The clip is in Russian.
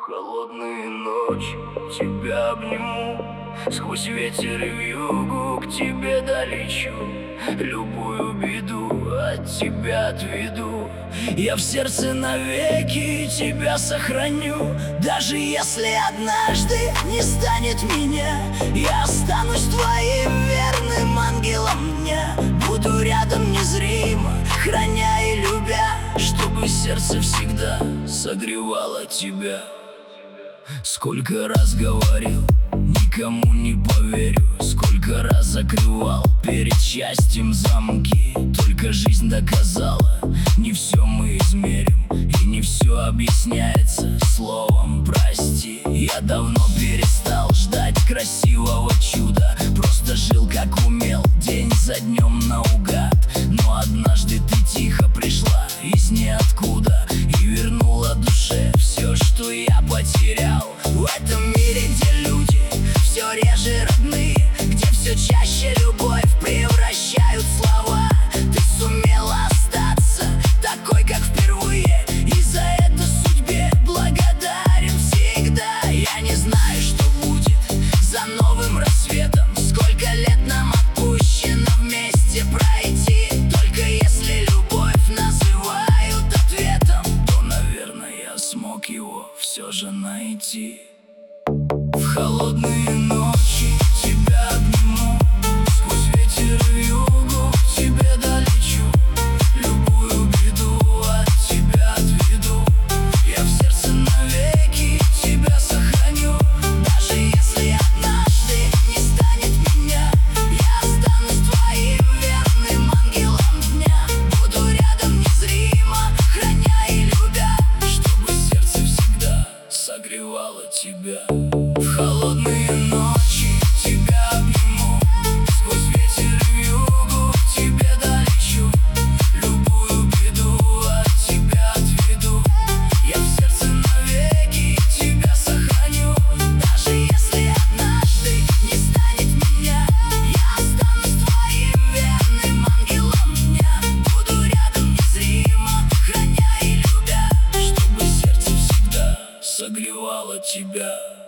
холодные ночи тебя обниму, сквозь ветер и вьюгу к тебе долечу. Любую беду от тебя отведу, я в сердце навеки тебя сохраню. Даже если однажды не станет меня, я останусь твоим верным ангелом дня. Буду рядом незримо, храня и любя, чтобы сердце всегда согревало тебя. Сколько раз говорил, никому не поверю, сколько раз закрывал перед счастьем замки. Только жизнь доказала, не все мы измерим, и не все объясняется словом прости. Я давно перестал ждать красивого чуда, просто жил как умел, день за днем наугад. Но однажды ты тихо пришла из ниоткуда и вернула душе все, что я потерял. В этом мире, где люди все реже родные, где все чаще любовь превращают слова, ты сумела остаться такой, как впервые, и за это судьбе благодарен всегда. Я не знаю, что будет за новым рассветом, сколько лет нам отпущено вместе пройти. Только если любовь называют ответом, то, наверное, я смог его все же найти. В холодные ночи тебя обниму, сквозь ветер и вьюгу к тебе долечу. Любую беду от тебя отведу, я в сердце навеки тебя сохраню. Даже если однажды не станет меня, я останусь твоим верным ангелом дня. Буду рядом незримо, храня и любя, чтобы сердце всегда согревало тебя. В холодные ночи тебя обниму, сквозь ветер и вьюгу к тебе долечу. Любую беду от тебя отведу, я в сердце навеки тебя сохраню. Даже если однажды не станет меня, я останусь твоим верным ангелом дня. Буду рядом незримо, храня и любя, чтобы сердце всегда согревало тебя.